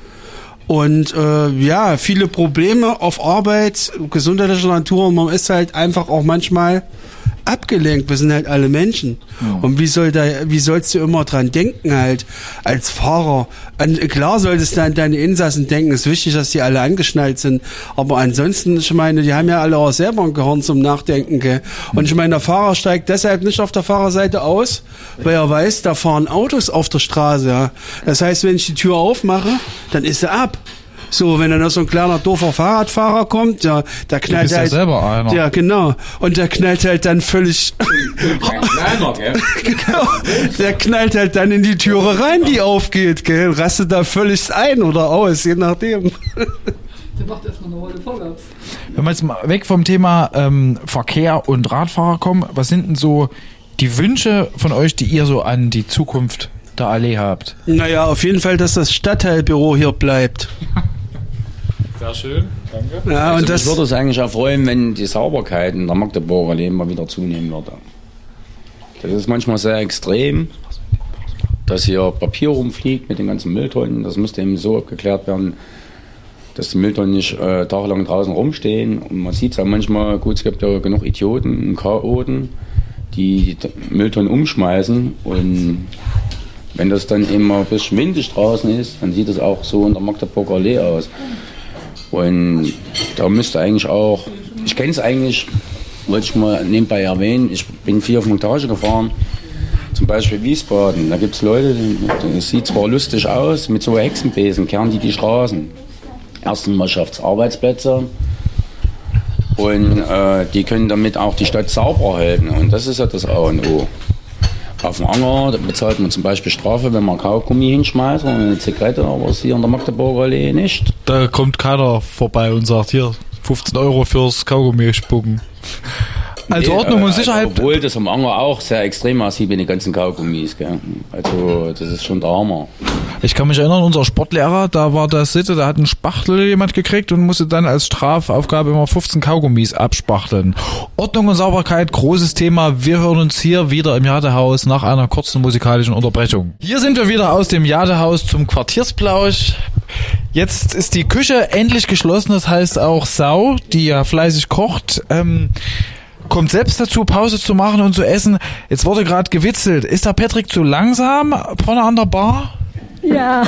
Und äh, ja, viele Probleme auf Arbeit, gesundheitlicher Natur. Und man ist halt einfach auch manchmal abgelenkt. Wir sind halt alle Menschen. Ja. Und wie soll da, wie sollst du immer dran denken halt als Fahrer? An, klar solltest du an deine Insassen denken. Es ist wichtig, dass die alle angeschnallt sind. Aber ansonsten, ich meine, die haben ja alle auch selber ein Gehirn zum Nachdenken. Gell? Und ich meine, der Fahrer steigt deshalb nicht auf der Fahrerseite aus, weil er weiß, da fahren Autos auf der Straße. Ja? Das heißt, wenn ich die Tür aufmache, dann ist er ab. So, wenn dann noch so ein kleiner doofer Fahrradfahrer kommt, ja, der knallt bist ja halt. selber einer. Ja, genau. Und der knallt halt dann völlig. Kleiner, gell? Genau. Der knallt halt dann in die Türe rein, die aufgeht, gell? Rastet da völlig ein oder aus, je nachdem. Der macht erstmal eine Rolle vorwärts. Wenn wir jetzt mal weg vom Thema ähm, Verkehr und Radfahrer kommen, was sind denn so die Wünsche von euch, die ihr so an die Zukunft der Allee habt? Naja, auf jeden Fall, dass das Stadtteilbüro hier bleibt. Sehr schön, danke. Ja, Also und das. mich würde es eigentlich auch freuen, wenn die Sauberkeit in der Magdeburger Allee mal wieder zunehmen würde. Das ist manchmal sehr extrem, dass hier Papier rumfliegt mit den ganzen Mülltonnen. Das müsste eben so abgeklärt werden, dass die Mülltonnen nicht äh, tagelang draußen rumstehen. Und man sieht es ja manchmal, gut, es gibt ja genug Idioten und Chaoten, die die Mülltonnen umschmeißen. Und wenn das dann eben mal ein bisschen windig draußen ist, dann sieht es auch so in der Magdeburger Allee aus. Und da müsste eigentlich auch, ich kenne es eigentlich, wollte ich mal nebenbei erwähnen, ich bin viel auf Montage gefahren, zum Beispiel Wiesbaden, da gibt es Leute, das sieht zwar lustig aus, mit so Hexenbesen kehren die die Straßen. Erstens mal schafft es Arbeitsplätze, Und äh, die können damit auch die Stadt sauber halten. Und das ist ja das A und O. Auf dem Anger bezahlt man zum Beispiel Strafe, wenn man Kaugummi hinschmeißt oder eine Zigarette, aber das hier in der Magdeburger Allee nicht. Da kommt keiner vorbei und sagt, hier, fünfzehn Euro fürs Kaugummi spucken. Also nee, Ordnung und äh, Sicherheit. Also, obwohl das am Anger auch sehr extrem aussieht mit den ganzen Kaugummis. Gell? Also das ist schon der Hammer. Ich kann mich erinnern, unser Sportlehrer, da war das Sitte, da hat einen Spachtel jemand gekriegt und musste dann als Strafaufgabe immer fünfzehn Kaugummis abspachteln. Ordnung und Sauberkeit, großes Thema. Wir hören uns hier wieder im Jadehaus nach einer kurzen musikalischen Unterbrechung. Hier sind wir wieder aus dem Jadehaus zum Quartiersplausch. Jetzt ist die Küche endlich geschlossen, das heißt auch Sau, die ja fleißig kocht, ähm, kommt selbst dazu, Pause zu machen und zu essen. Jetzt wurde gerade gewitzelt. Ist der Patrick zu langsam vorne an der Bar? Ja,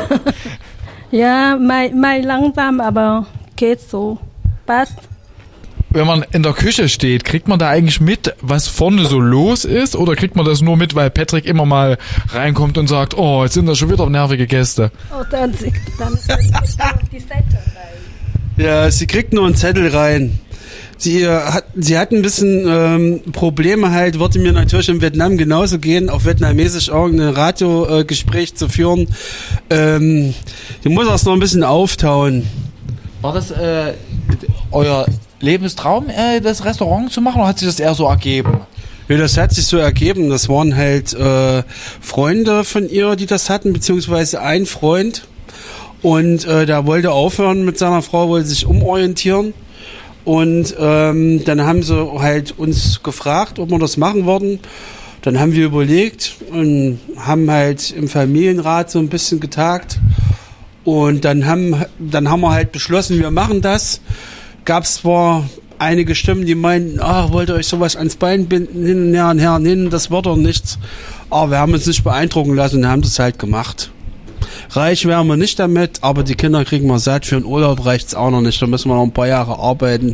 ja, mal, mal langsam, aber geht so. Passt. Wenn man in der Küche steht, kriegt man da eigentlich mit, was vorne so los ist? Oder kriegt man das nur mit, weil Patrick immer mal reinkommt und sagt, oh, jetzt sind da schon wieder nervige Gäste? Oh, dann, dann die Seite rein. Ja, sie kriegt nur einen Zettel rein. Sie hat, sie hat ein bisschen ähm, Probleme halt, würde mir natürlich in Vietnam genauso gehen, auf Vietnamesisch irgendein Radiogespräch äh, zu führen. Ähm, die muss das noch ein bisschen auftauen. War das äh, euer Lebenstraum, äh, das Restaurant zu machen, oder hat sich das eher so ergeben? Ja, das hat sich so ergeben. Das waren halt äh, Freunde von ihr, die das hatten, beziehungsweise ein Freund. Und äh, der wollte aufhören mit seiner Frau, wollte sich umorientieren. Und ähm, dann haben sie halt uns gefragt, ob wir das machen würden. Dann haben wir überlegt und haben halt im Familienrat so ein bisschen getagt. Und dann haben, dann haben wir halt beschlossen, wir machen das. Gab es zwar einige Stimmen, die meinten, ach, wollt ihr euch sowas ans Bein binden, hin und her und her und hin, das wird doch nichts. Aber wir haben uns nicht beeindrucken lassen und haben das halt gemacht. Reich wären wir nicht damit, aber die Kinder kriegen wir satt. Für einen Urlaub reicht's auch noch nicht. Da müssen wir noch ein paar Jahre arbeiten.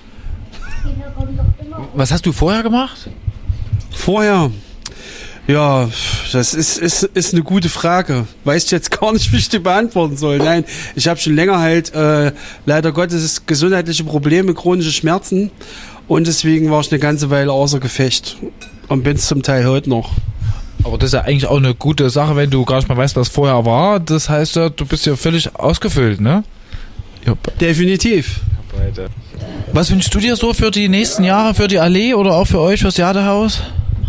Was hast du vorher gemacht? Vorher? Ja, das ist, ist, ist eine gute Frage. Weiß ich jetzt gar nicht, wie ich die beantworten soll. Nein, ich habe schon länger halt, äh, leider Gottes, gesundheitliche Probleme, chronische Schmerzen. Und deswegen war ich eine ganze Weile außer Gefecht. Und bin es zum Teil heute noch. Aber das ist ja eigentlich auch eine gute Sache, wenn du gar nicht mehr weißt, was vorher war. Das heißt ja, du bist ja völlig ausgefüllt, ne? Ja. Definitiv. Was wünschst du dir so für die nächsten Jahre, für die Allee oder auch für euch, fürs Jadehaus?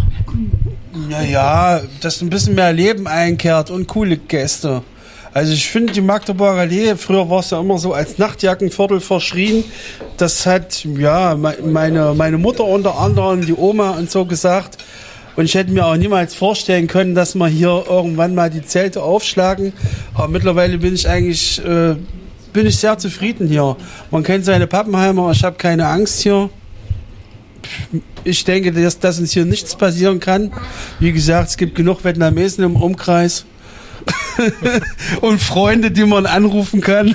Naja, dass ein bisschen mehr Leben einkehrt und coole Gäste. Also ich finde die Magdeburger Allee, früher war es ja immer so als Nachtjackenviertel verschrien. Das hat, ja, meine, meine Mutter unter anderem, die Oma und so gesagt. Und ich hätte mir auch niemals vorstellen können, dass wir hier irgendwann mal die Zelte aufschlagen. Aber mittlerweile bin ich eigentlich äh, bin ich sehr zufrieden hier. Man kennt seine Pappenheimer, ich habe keine Angst hier. Ich denke, dass, dass uns hier nichts passieren kann. Wie gesagt, es gibt genug Vietnamesen im Umkreis. Und Freunde, die man anrufen kann.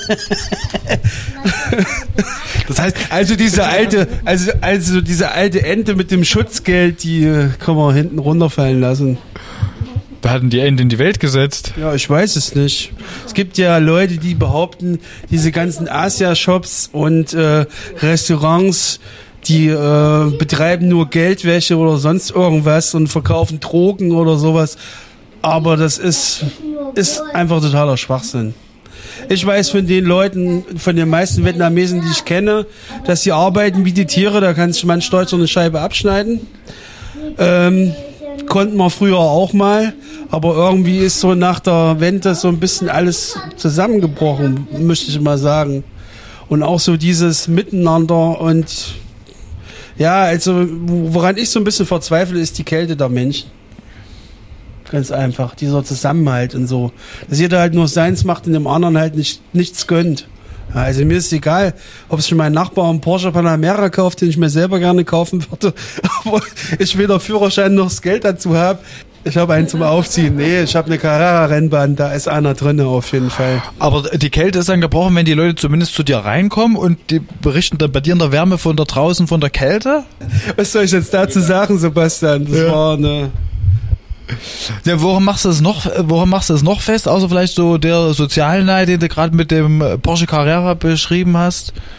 Das heißt, also diese alte, also, also diese alte Ente mit dem Schutzgeld, die kann man hinten runterfallen lassen. Da hatten die Ente in die Welt gesetzt. Ja, ich weiß es nicht. Es gibt ja Leute, die behaupten, diese ganzen Asia-Shops und äh, Restaurants, die äh, betreiben nur Geldwäsche oder sonst irgendwas und verkaufen Drogen oder sowas. Aber das ist, ist einfach totaler Schwachsinn. Ich weiß von den Leuten, von den meisten Vietnamesen, die ich kenne, dass sie arbeiten wie die Tiere, da kann sich manch Deutscher eine Scheibe abschneiden. Ähm, konnten wir früher auch mal, aber irgendwie ist so nach der Wende so ein bisschen alles zusammengebrochen, möchte ich mal sagen. Und auch so dieses Miteinander und ja, also woran ich so ein bisschen verzweifle, ist die Kälte der Menschen. Ganz einfach, dieser Zusammenhalt und so. Dass jeder halt nur seins macht und dem anderen halt nicht, nichts gönnt. Ja, also mir ist egal, ob sich mein Nachbar einen Porsche Panamera kauft, den ich mir selber gerne kaufen würde, aber ich weder Führerschein noch das Geld dazu habe. Ich habe einen zum Aufziehen. Nee, ich habe eine Carrera-Rennbahn, da ist einer drin auf jeden Fall. Aber die Kälte ist dann gebrochen, wenn die Leute zumindest zu dir reinkommen und die berichten dann bei dir in der Wärme von da draußen von der Kälte? Was soll ich jetzt dazu sagen, Sebastian? Das ja. war eine... Ja, woran machst du es noch, woran machst du es noch fest, außer vielleicht so der Sozialneid, den du gerade mit dem Porsche Carrera beschrieben hast?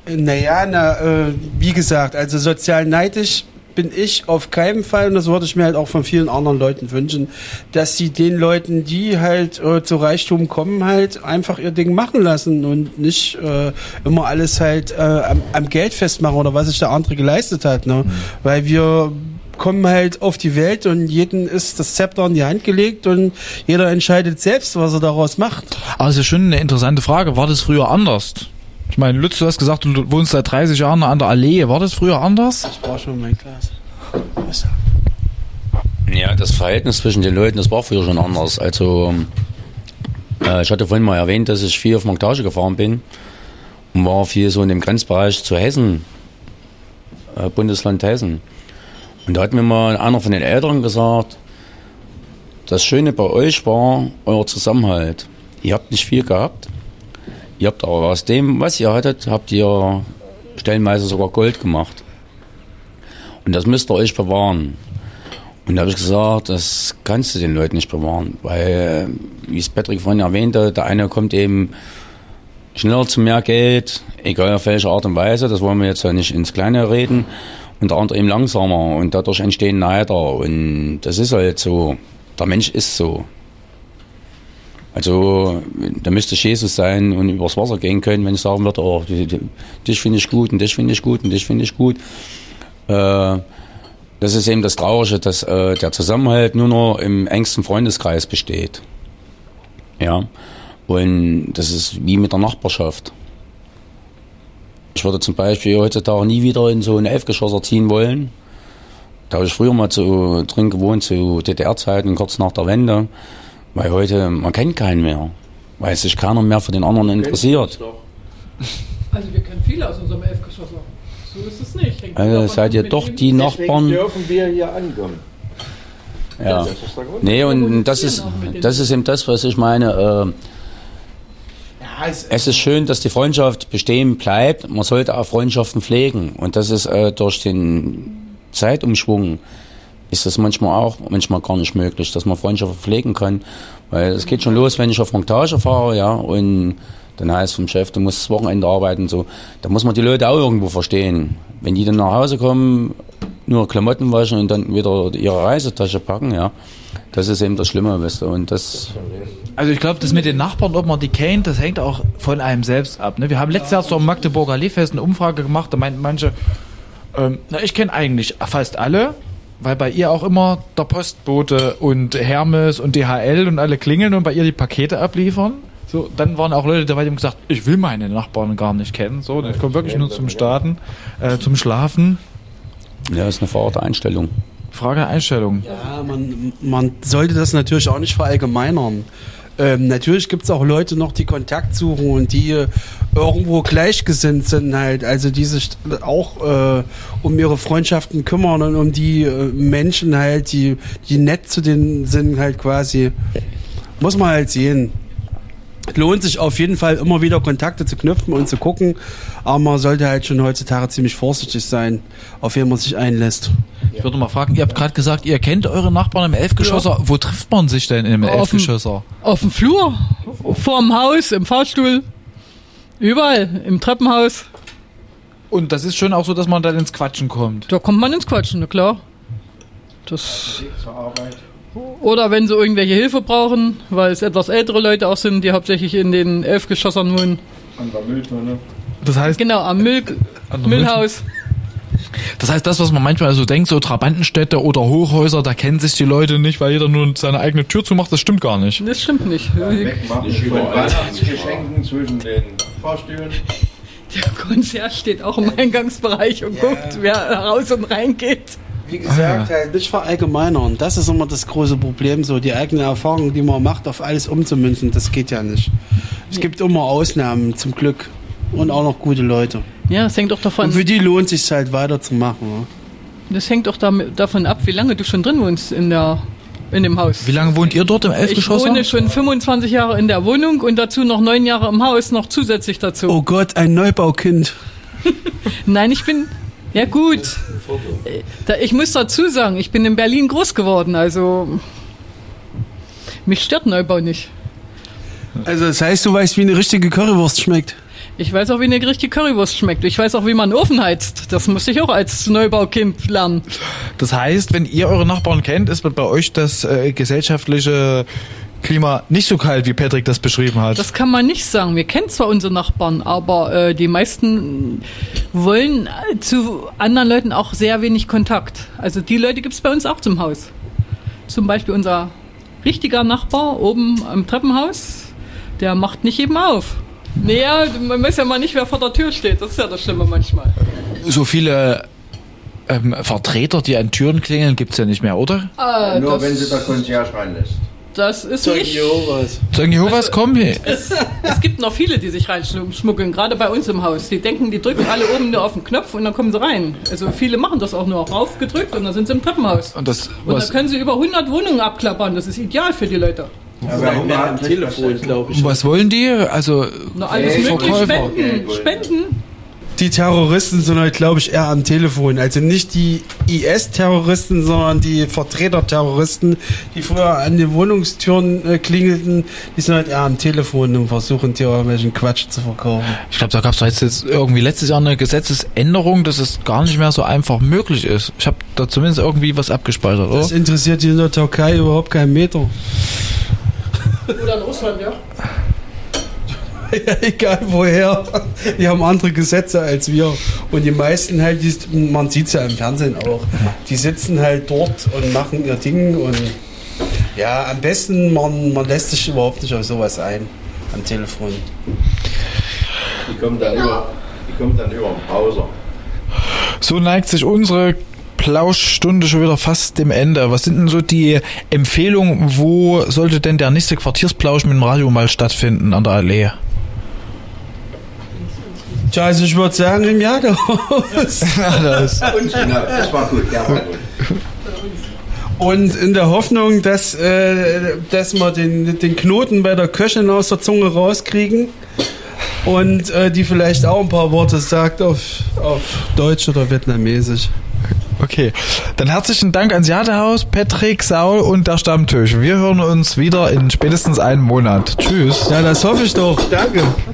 Naja, na, äh, wie gesagt, also sozial neidisch bin ich auf keinen Fall, und das würde ich mir halt auch von vielen anderen Leuten wünschen, dass sie den Leuten, die halt äh, zu Reichtum kommen, halt einfach ihr Ding machen lassen und nicht äh, immer alles halt äh, am, am Geld festmachen oder was sich der andere geleistet hat, ne? Mhm. Weil wir kommen halt auf die Welt und jedem ist das Zepter in die Hand gelegt und jeder entscheidet selbst, was er daraus macht. Aber es ist schon eine interessante Frage. War das früher anders? Ich meine, Lutz, du hast gesagt, du wohnst seit dreißig Jahren an der Allee. War das früher anders? Ich brauche schon mein Glas. Was? Ja, das Verhältnis zwischen den Leuten, das war früher schon anders. Also, äh, ich hatte vorhin mal erwähnt, dass ich viel auf Montage gefahren bin und war viel so in dem Grenzbereich zu Hessen, äh, Bundesland Hessen. Und da hat mir mal einer von den Eltern gesagt, das Schöne bei euch war euer Zusammenhalt. Ihr habt nicht viel gehabt. Ihr habt aber aus dem, was ihr hattet, habt ihr stellenweise sogar Gold gemacht. Und das müsst ihr euch bewahren. Und da habe ich gesagt, das kannst du den Leuten nicht bewahren. Weil, wie es Patrick vorhin erwähnte, der eine kommt eben schneller zu mehr Geld, egal auf welche Art und Weise, das wollen wir jetzt ja nicht ins Kleine reden. Und der andere eben langsamer. Und dadurch entstehen Neider. Und das ist halt so. Der Mensch ist so. Also, da müsste ich Jesus sein und übers Wasser gehen können, wenn ich sagen würde, oh, dich finde ich gut und dich finde ich gut und dich finde ich gut. Äh, das ist eben das Traurige, dass äh, der Zusammenhalt nur noch im engsten Freundeskreis besteht. Ja. Und das ist wie mit der Nachbarschaft. Ich würde zum Beispiel heutzutage nie wieder in so einen Elfgeschosser ziehen wollen. Da habe ich früher mal zu, drin gewohnt, zu D D R-Zeiten, kurz nach der Wende. Weil heute, man kennt keinen mehr. Weil sich keiner mehr für den anderen interessiert. Also wir kennen viele aus unserem Elfgeschosser. So ist es nicht. Hängt also seid ihr doch die Nachbarn. Dürfen wir hier ankommen. Ja. Nee, und das ist, das ist eben das, was ich meine. Äh, es ist schön, dass die Freundschaft bestehen bleibt. Man sollte auch Freundschaften pflegen. Und das ist äh, durch den Zeitumschwung ist das manchmal auch, manchmal gar nicht möglich, dass man Freundschaften pflegen kann. Weil es geht schon los, wenn ich auf Montage fahre, ja, und dann heißt vom Chef, du musst das Wochenende arbeiten, so. Da muss man die Leute auch irgendwo verstehen. Wenn die dann nach Hause kommen, nur Klamotten waschen und dann wieder ihre Reisetasche packen, ja, das ist eben das Schlimme, weißt du, und das... Also ich glaube, das mit den Nachbarn, ob man die kennt, das hängt auch von einem selbst ab, ne? Wir haben letztes Jahr zur Magdeburger Allee-Fest eine Umfrage gemacht, da meinten manche, ähm, na, ich kenne eigentlich fast alle, weil bei ihr auch immer der Postbote und Hermes und D H L und alle klingeln und bei ihr die Pakete abliefern. So, dann waren auch Leute dabei, die haben gesagt, ich will meine Nachbarn gar nicht kennen. So, ich komme wirklich nur zum Starten, äh, zum Schlafen. Ja, ist eine Frage der Einstellung. Frage der Einstellung. Ja, man, man sollte das natürlich auch nicht verallgemeinern. Ähm, natürlich gibt es auch Leute noch, die Kontakt suchen und die äh, irgendwo gleichgesinnt sind halt, also die sich auch äh, um ihre Freundschaften kümmern und um die äh, Menschen halt, die, die nett zu denen sind halt quasi. Muss man halt sehen. Lohnt sich auf jeden Fall immer wieder Kontakte zu knüpfen und zu gucken, aber man sollte halt schon heutzutage ziemlich vorsichtig sein, auf wen man sich einlässt. Ich würde mal fragen, ihr habt gerade gesagt, ihr kennt eure Nachbarn im Elfgeschosser. Ja. Wo trifft man sich denn im Elfgeschosser? Auf dem Flur, vorm Haus, im Fahrstuhl, überall, im Treppenhaus. Und das ist schon auch so, dass man dann ins Quatschen kommt? Da kommt man ins Quatschen, na klar. Das... Oder wenn sie irgendwelche Hilfe brauchen, weil es etwas ältere Leute auch sind, die hauptsächlich in den Elfgeschossern wohnen. An der Mülltonne. Das heißt, genau, am Müll, Müllhaus. Das heißt, das, was man manchmal so denkt, so Trabantenstädte oder Hochhäuser, da kennen sich die Leute nicht, weil jeder nur seine eigene Tür zumacht, das stimmt gar nicht. Das stimmt nicht. Ja, wegmachen von Weihnachtsgeschenken zwischen den Fahrstühlen. Der Konzert steht auch im Eingangsbereich und ja. guckt, wer raus und rein geht. Wie gesagt, halt nicht verallgemeinern. Das ist immer das große Problem, so die eigene Erfahrung, die man macht, auf alles umzumünzen, das geht ja nicht. Es nee. gibt immer Ausnahmen, zum Glück. Und auch noch gute Leute. Ja, das hängt doch davon... Und für die lohnt es sich halt weiterzumachen. Ja. Das hängt doch damit, davon ab, wie lange du schon drin wohnst in der... in dem Haus. Wie lange wohnt ihr dort im Elfgeschosser? Ich wohne schon fünfundzwanzig Jahre in der Wohnung und dazu noch neun Jahre im Haus, noch zusätzlich dazu. Oh Gott, ein Neubaukind. Nein, ich bin... Ja gut, ich muss dazu sagen, ich bin in Berlin groß geworden, also mich stört Neubau nicht. Also das heißt, du weißt, wie eine richtige Currywurst schmeckt? Ich weiß auch, wie eine richtige Currywurst schmeckt. Ich weiß auch, wie man einen Ofen heizt. Das musste ich auch als Neubaukind lernen. Das heißt, wenn ihr eure Nachbarn kennt, ist bei euch das äh, gesellschaftliche Klima nicht so kalt, wie Patrick das beschrieben hat. Das kann man nicht sagen. Wir kennen zwar unsere Nachbarn, aber äh, die meisten wollen äh, zu anderen Leuten auch sehr wenig Kontakt. Also die Leute gibt es bei uns auch zum Haus. Zum Beispiel unser richtiger Nachbar oben am Treppenhaus, der macht nicht eben auf. Naja, man weiß ja mal nicht, wer vor der Tür steht. Das ist ja das Schlimme manchmal. So viele ähm, Vertreter, die an Türen klingeln, gibt es ja nicht mehr, oder? Ah, Nur das, wenn sie der Concierge reinlässt. Das ist Zeugen nicht... Jehovas. Zeugen Jehovas kommen hier. Es, es gibt noch viele, die sich reinschmuggeln, gerade bei uns im Haus. Die denken, die drücken alle oben nur auf den Knopf und dann kommen sie rein. Also viele machen das auch nur raufgedrückt und dann sind sie im Treppenhaus. Und, das, Und was, dann können sie über hundert Wohnungen abklappern. Das ist ideal für die Leute. Aber warum Mehr hat am nicht Telefon, das- glaube ich. was wollen die? Also Na, alles Hey, möglich. Verkäufer. Spenden. Spenden. Die Terroristen sind halt, glaube ich, eher am Telefon. Also nicht die I S-Terroristen, sondern die Vertreter-Terroristen, die früher an den Wohnungstüren äh, klingelten. Die sind halt eher am Telefon und versuchen dir irgendwelchen Quatsch zu verkaufen. ich glaube, da gab es jetzt irgendwie letztes Jahr eine Gesetzesänderung, dass es gar nicht mehr so einfach möglich ist. Ich habe da zumindest irgendwie was abgespeichert, oder? Das interessiert die in der Türkei überhaupt keinen Meter. Oder in Russland, ja. Ja, egal woher. Die haben andere Gesetze als wir. Und die meisten halt, die, man sieht es ja im Fernsehen auch, die sitzen halt dort und machen ihr Ding. Und ja, am besten, man, man lässt sich überhaupt nicht auf sowas ein am Telefon. Die kommt dann über, die kommt dann über den Browser. So neigt sich unsere Plauschstunde schon wieder fast dem Ende. Was sind denn so die Empfehlungen, wo sollte denn der nächste Quartiersplausch mit dem Radio mal stattfinden an der Allee? Tja, also ich würde sagen, im Jagdhaus. Ja, das. Genau, das war gut, der war gut. Und in der Hoffnung, dass, äh, dass wir den, den Knoten bei der Köchin aus der Zunge rauskriegen und äh, die vielleicht auch ein paar Worte sagt auf, auf Deutsch oder Vietnamesisch. Okay, dann herzlichen Dank ans Jadehaus, Patrick, Saul und der Stammtisch. Wir hören uns wieder in spätestens einem Monat. Tschüss. Ja, das hoffe ich doch. Danke.